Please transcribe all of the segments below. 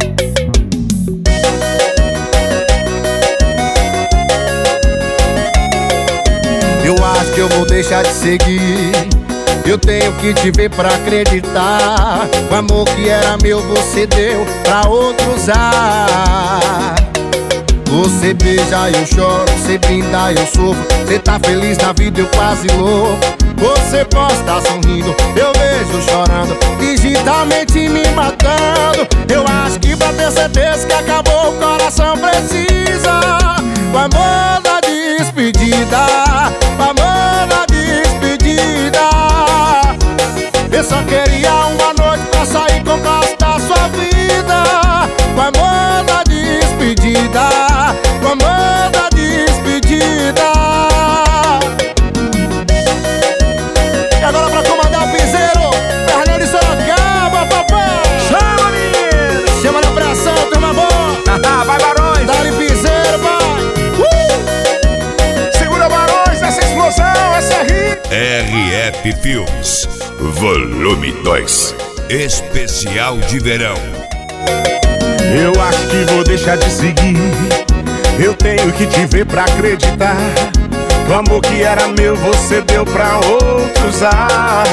Eu acho que eu vou deixar de seguir. Eu tenho que te ver pra acreditar. O amor que era meu você deu pra outro usar. Você beija, eu choro, você brinda, eu sofro. Você tá feliz na vida, eu quase louco. Você posta sorrindo, eu vejo chorando, digitalmente me matando. Eu acho que pra ter certeza que acabou, o coração precisa o amor da despedida, o amor da despedida. Eu só queria uma noite pra sair com o gosto da sua vida. O amor da despedida, o amor da despedida. E agora pra comandar o piseiro, Fernando de Sorocaba, papai. Chama, menino! Chama na pressão, turma boa. Vai, Barões! Dá-lhe piseiro, pai. Segura, Barões, essa explosão, essa é hit! RF Filmes, Volume 2, Especial de Verão. Eu acho que vou deixar de seguir. Eu tenho que te ver pra acreditar. O amor que era meu você deu pra outros usar.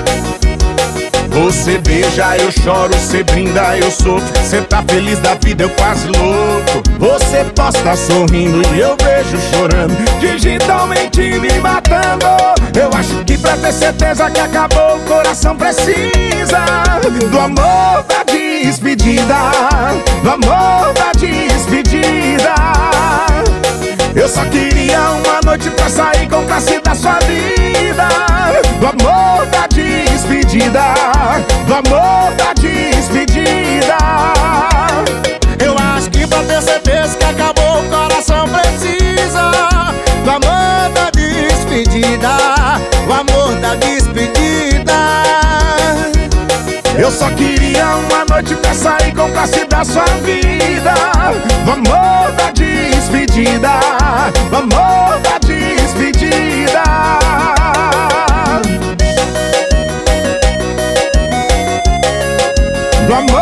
Você beija, eu choro, você brinda, eu sofro. Você tá feliz da vida, eu quase louco. Você posta sorrindo e eu vejo chorando, digitalmente me matando. Eu acho que pra ter certeza que acabou, o coração precisa do amor da despedida, do amor da despedida. Eu só queria uma noite pra sair com classe da sua vida. Do amor da despedida, do amor da despedida. Eu acho que pra ter certeza que acabou, o coração precisa do amor da despedida, o amor da despedida. Eu só queria uma noite pra sair com classe da sua vida. Do amor da despedida, do amor da despedida. Do amor